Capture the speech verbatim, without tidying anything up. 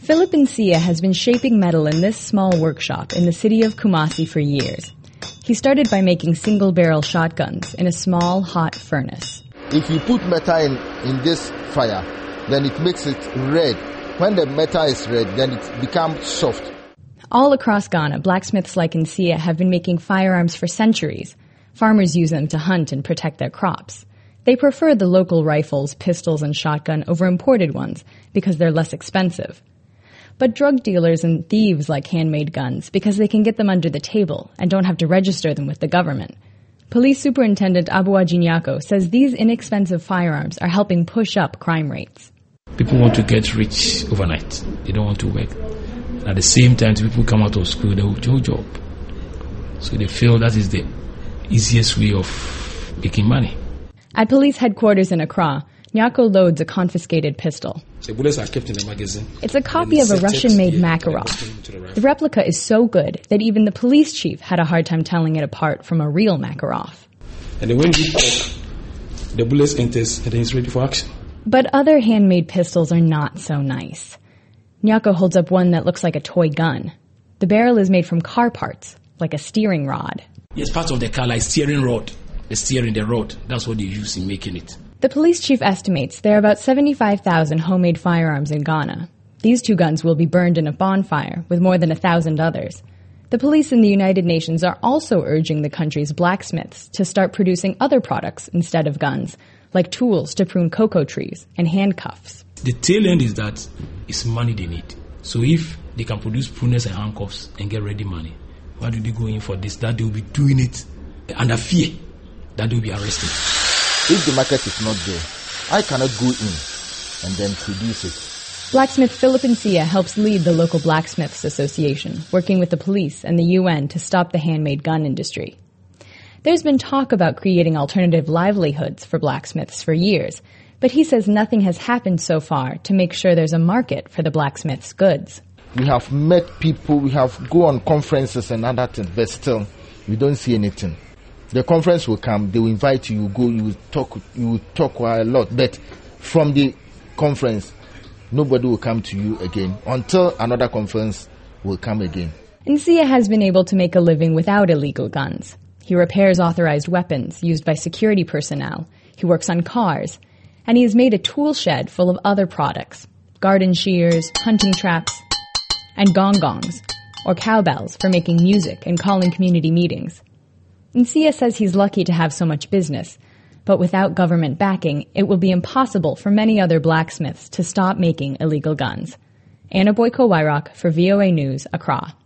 Philip Nsia has been shaping metal in this small workshop in the city of Kumasi for years. He started by making single-barrel shotguns in a small, hot furnace. If you put metal in, in this fire, then it makes it red. When the metal is red, then it becomes soft. All across Ghana, blacksmiths like Nsia have been making firearms for centuries. Farmers use them to hunt and protect their crops. They prefer the local rifles, pistols, and shotgun over imported ones because they're less expensive. But drug dealers and thieves like handmade guns because they can get them under the table and don't have to register them with the government. Police Superintendent Abuaji Nyako says these inexpensive firearms are helping push up crime rates. People want to get rich overnight. They don't want to work. At the same time, people come out of school, they have no job. So they feel that is the easiest way of making money. At police headquarters in Accra, Nyako loads a confiscated pistol. The bullets are kept in the magazine. It's a copy of a Russian-made Makarov. The replica is so good that even the police chief had a hard time telling it apart from a real Makarov. And then when you talk, the bullets enters and then it's ready for action. But other handmade pistols are not so nice. Nyako holds up one that looks like a toy gun. The barrel is made from car parts, like a steering rod. Yes, part of the car, like steering rod. The steering, the rod, that's what they use in making it. The police chief estimates there are about seventy-five thousand homemade firearms in Ghana. These two guns will be burned in a bonfire with more than a thousand others. The police in the United Nations are also urging the country's blacksmiths to start producing other products instead of guns, like tools to prune cocoa trees and handcuffs. The tail end is that it's money they need. So if they can produce pruners and handcuffs and get ready money, why do they go in for this? That they will be doing it under fear that they will be arrested. If the market is not there, I cannot go in and then produce it. Blacksmith Philip Nsia helps lead the local Blacksmiths Association, working with the police and the U N to stop the handmade gun industry. There's been talk about creating alternative livelihoods for blacksmiths for years, but he says nothing has happened so far to make sure there's a market for the blacksmiths' goods. We have met people, we have go on conferences and other things, but still, we don't see anything. The conference will come, they will invite you, you go, you will talk, you will talk a lot, but from the conference, nobody will come to you again until another conference will come again. Nsia has been able to make a living without illegal guns. He repairs authorized weapons used by security personnel. He works on cars. And he has made a tool shed full of other products, garden shears, hunting traps, and gong-gongs, or cowbells for making music and calling community meetings. Nsia says he's lucky to have so much business, but without government backing, it will be impossible for many other blacksmiths to stop making illegal guns. Anna Boyko-Wyrock for V O A News, Accra.